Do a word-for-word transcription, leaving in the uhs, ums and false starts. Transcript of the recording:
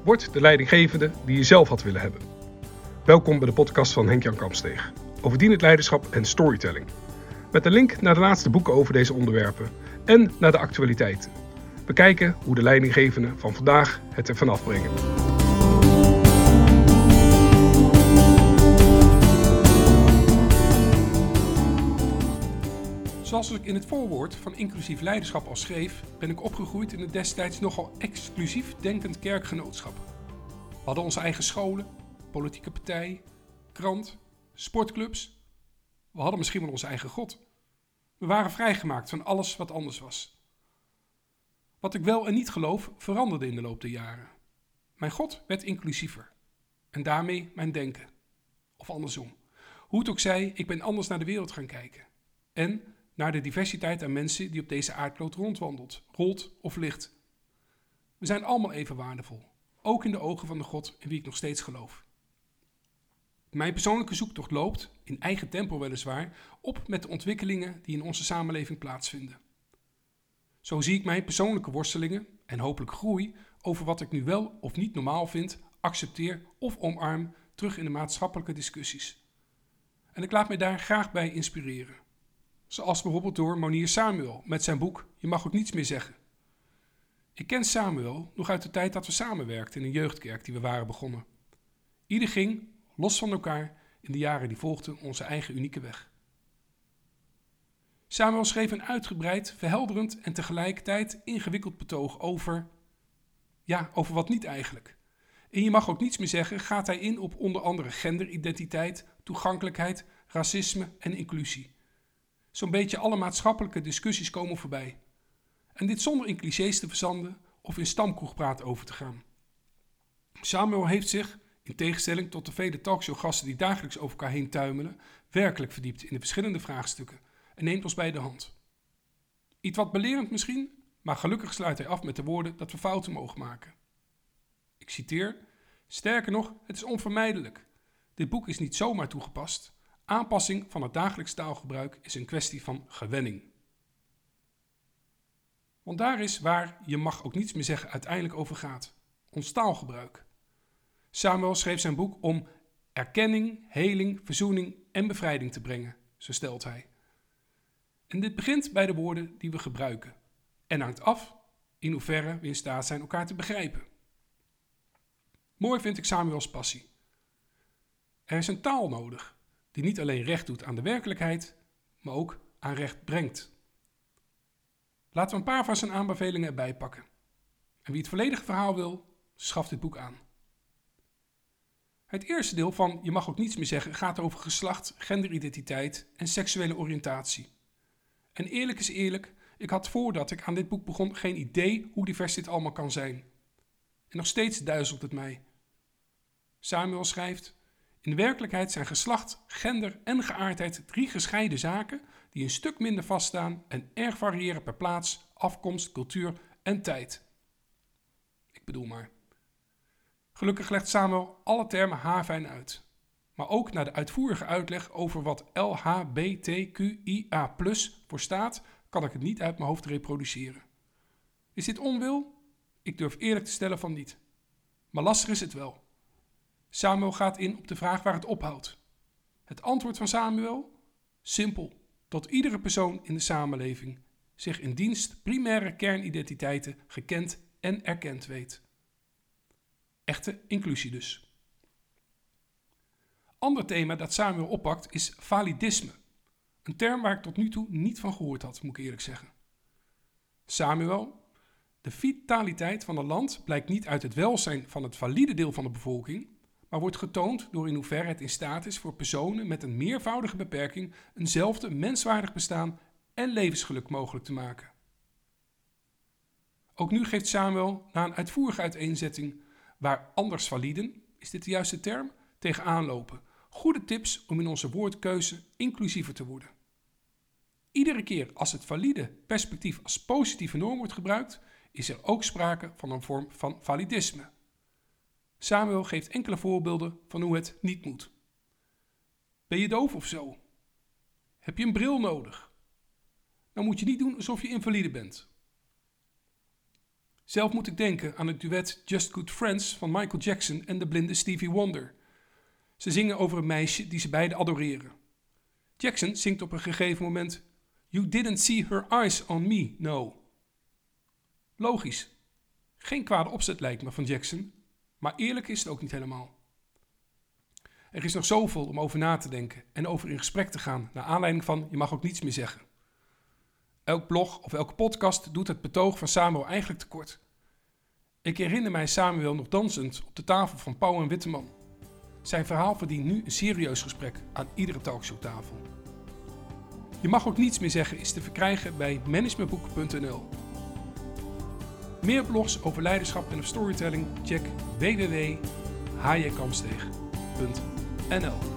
Word de leidinggevende die je zelf had willen hebben. Welkom bij de podcast van Henk-Jan Kampsteeg over dienend leiderschap en storytelling. Met een link naar de laatste boeken over deze onderwerpen en naar de actualiteiten. We kijken hoe de leidinggevenden van vandaag het er vanaf brengen. Zoals ik in het voorwoord van inclusief leiderschap al schreef, ben ik opgegroeid in een destijds nogal exclusief denkend kerkgenootschap. We hadden onze eigen scholen, politieke partij, krant, sportclubs. We hadden misschien wel onze eigen God. We waren vrijgemaakt van alles wat anders was. Wat ik wel en niet geloof veranderde in de loop der jaren. Mijn God werd inclusiever. En daarmee mijn denken. Of andersom. Hoe het ook zij, ik ben anders naar de wereld gaan kijken. En naar de diversiteit aan mensen die op deze aardkloot rondwandelt, rolt of ligt. We zijn allemaal even waardevol. Ook in de ogen van de God in wie ik nog steeds geloof. Mijn persoonlijke zoektocht loopt, in eigen tempo weliswaar, op met de ontwikkelingen die in onze samenleving plaatsvinden. Zo zie ik mijn persoonlijke worstelingen en hopelijk groei over wat ik nu wel of niet normaal vind, accepteer of omarm terug in de maatschappelijke discussies. En ik laat mij daar graag bij inspireren. Zoals bijvoorbeeld door Monier Samuel met zijn boek Je mag ook niets meer zeggen. Ik ken Samuel nog uit de tijd dat we samenwerkten in een jeugdkerk die we waren begonnen. Ieder ging, los van elkaar, in de jaren die volgden onze eigen unieke weg. Samuel schreef een uitgebreid, verhelderend en tegelijkertijd ingewikkeld betoog over, ja, over wat niet eigenlijk. En je mag ook niets meer zeggen, gaat hij in op onder andere genderidentiteit, toegankelijkheid, racisme en inclusie. Zo'n beetje alle maatschappelijke discussies komen voorbij. En dit zonder in clichés te verzanden of in stamkroegpraat over te gaan. Samuel heeft zich, in tegenstelling tot de vele talkshowgasten die dagelijks over elkaar heen tuimelen, werkelijk verdiept in de verschillende vraagstukken en neemt ons bij de hand. Iets wat belerend misschien, maar gelukkig sluit hij af met de woorden dat we fouten mogen maken. Ik citeer, sterker nog, het is onvermijdelijk. Dit boek is niet zomaar toegepast. Aanpassing van het dagelijks taalgebruik is een kwestie van gewenning. Want daar is waar je mag ook niets meer zeggen uiteindelijk over gaat. Ons taalgebruik. Samuel schreef zijn boek om erkenning, heling, verzoening en bevrijding te brengen, zo stelt hij. En dit begint bij de woorden die we gebruiken. En hangt af in hoeverre we in staat zijn elkaar te begrijpen. Mooi vind ik Samuels passie. Er is een taal nodig die niet alleen recht doet aan de werkelijkheid, maar ook aan recht brengt. Laten we een paar van zijn aanbevelingen erbij pakken. En wie het volledige verhaal wil, schaf dit boek aan. Het eerste deel van Je mag ook niets meer zeggen gaat over geslacht, genderidentiteit en seksuele oriëntatie. En eerlijk is eerlijk, ik had voordat ik aan dit boek begon geen idee hoe divers dit allemaal kan zijn. En nog steeds duizelt het mij. Samuel schrijft, in de werkelijkheid zijn geslacht, gender en geaardheid drie gescheiden zaken die een stuk minder vaststaan en erg variëren per plaats, afkomst, cultuur en tijd. Ik bedoel maar. Gelukkig legt Samuel alle termen haarfijn uit. Maar ook naar de uitvoerige uitleg over wat L H B T Q I A plus voor staat, kan ik het niet uit mijn hoofd reproduceren. Is dit onwil? Ik durf eerlijk te stellen van niet. Maar lastig is het wel. Samuel gaat in op de vraag waar het ophoudt. Het antwoord van Samuel? Simpel. Tot iedere persoon in de samenleving zich in dienst primaire kernidentiteiten gekend en erkend weet. Echte inclusie dus. Ander thema dat Samuel oppakt is validisme. Een term waar ik tot nu toe niet van gehoord had, moet ik eerlijk zeggen. Samuel, de vitaliteit van een land blijkt niet uit het welzijn van het valide deel van de bevolking, maar wordt getoond door in hoeverre het in staat is voor personen met een meervoudige beperking eenzelfde menswaardig bestaan en levensgeluk mogelijk te maken. Ook nu geeft Samuel na een uitvoerige uiteenzetting waar anders validen, is dit de juiste term, tegenaan lopen. Goede tips om in onze woordkeuze inclusiever te worden. Iedere keer als het valide perspectief als positieve norm wordt gebruikt, is er ook sprake van een vorm van validisme. Samuel geeft enkele voorbeelden van hoe het niet moet. Ben je doof of zo? Heb je een bril nodig? Dan moet je niet doen alsof je invalide bent. Zelf moet ik denken aan het duet Just Good Friends van Michael Jackson en de blinde Stevie Wonder. Ze zingen over een meisje die ze beiden adoreren. Jackson zingt op een gegeven moment: You didn't see her eyes on me, no. Logisch. Geen kwade opzet lijkt me van Jackson, maar eerlijk is het ook niet helemaal. Er is nog zoveel om over na te denken en over in gesprek te gaan naar aanleiding van Je mag ook niets meer zeggen. Elk blog of elke podcast doet het betoog van Samuel eigenlijk tekort. Ik herinner mij Samuel nog dansend op de tafel van Pauw en Witteman. Zijn verhaal verdient nu een serieus gesprek aan iedere talkshowtafel. Je mag ook niets meer zeggen is te verkrijgen bij managementboek punt n l. Meer blogs over leiderschap en of storytelling check w w w punt h j kamsteeg punt n l.